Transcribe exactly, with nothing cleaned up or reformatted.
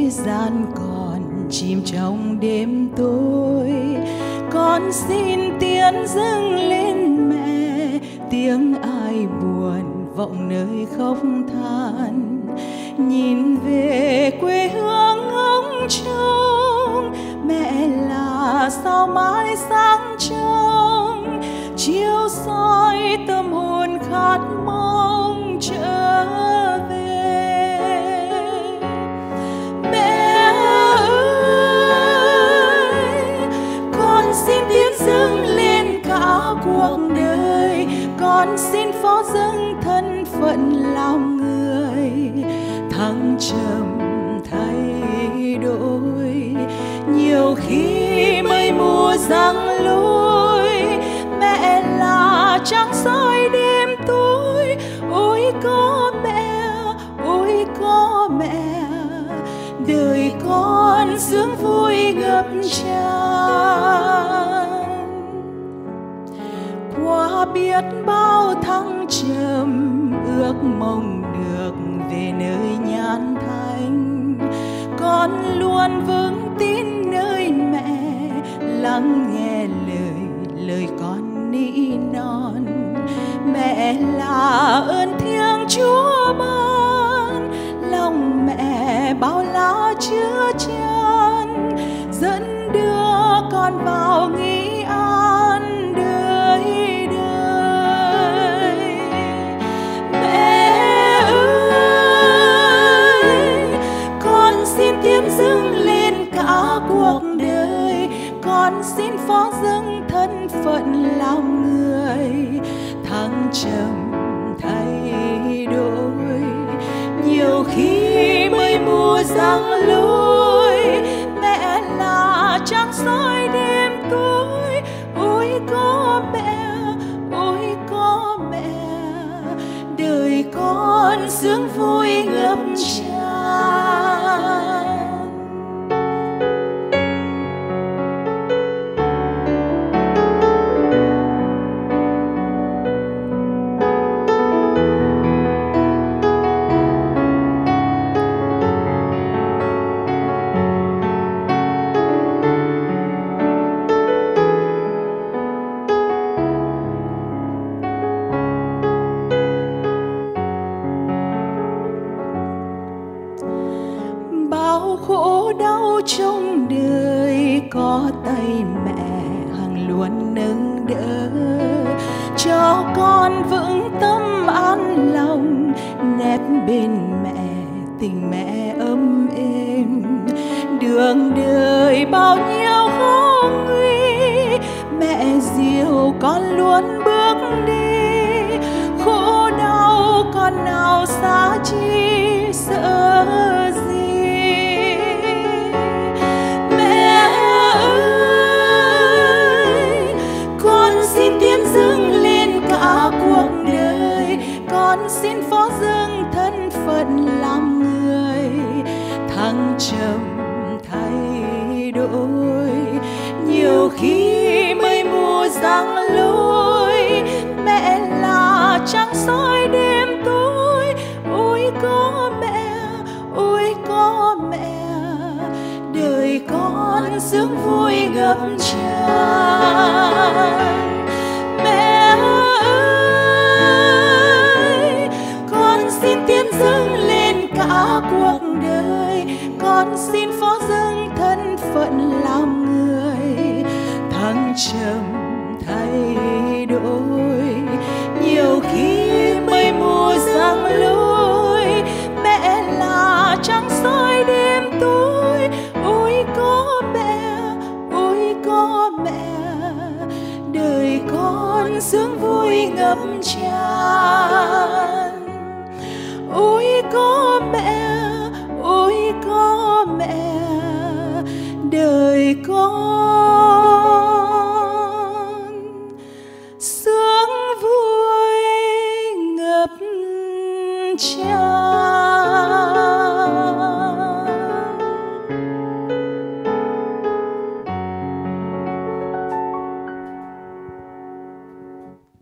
thế gian còn chìm trong đêm tối. Con xin tiến dâng lên mẹ, tiếng ai buồn vọng nơi khóc than. Nhìn về quê hương ngóng trông, mẹ là sao mãi sáng trong, chiếu soi tâm hồn khát mong trở về. Mẹ ơi, con xin tiến dâng lên cả cuộc đời, con xin phó dâng thân phận làm người. Thăng trầm thay đổi, nhiều khi mây mù giăng lối, mẹ là trăng soi đêm tối. Ôi có mẹ, ôi có mẹ, đời con sướng vui ngập tràn. Qua biết bao thăng trầm, ước mong được về nơi nhan thanh. Con luôn vững tin nơi mẹ, lắng nghe lời lời con nỉ non. Mẹ là ơn thiêng Chúa ban, lòng mẹ bao la chứa chan, dẫn đưa con vào nghỉ an đời đời. Mẹ ơi, con xin tiến dâng lên cả cuộc đời, con xin phó dâng thân phận làm người. Thăng trầm thay đổi, nhiều khi mây mù giăng lối, mẹ là trăng soi đêm tối. Ôi có mẹ, ôi có mẹ, đời con sướng vui ngập tràn. Khổ đau trong đời, có tay mẹ hằng luôn nâng đỡ, cho con vững tâm an lòng. Nép bên mẹ tình mẹ ấm êm, đường đời bao nhiêu khó nguy, mẹ dìu con luôn bước đi. Khổ đau con nào xa chi sợ gì. Dâng lên cả cuộc đời, con xin phó dâng thân phận làm người. Thăng trầm thay đổi, nhiều khi mây mù giăng lối, mẹ là trăng soi đêm tối. Ôi có mẹ, ôi có mẹ, đời con sướng vui ngập tràn. Mẹ ơi, con xin tiến dâng lên cả cuộc đời, con xin phó dâng thân phận làm người. Thăng trầm thay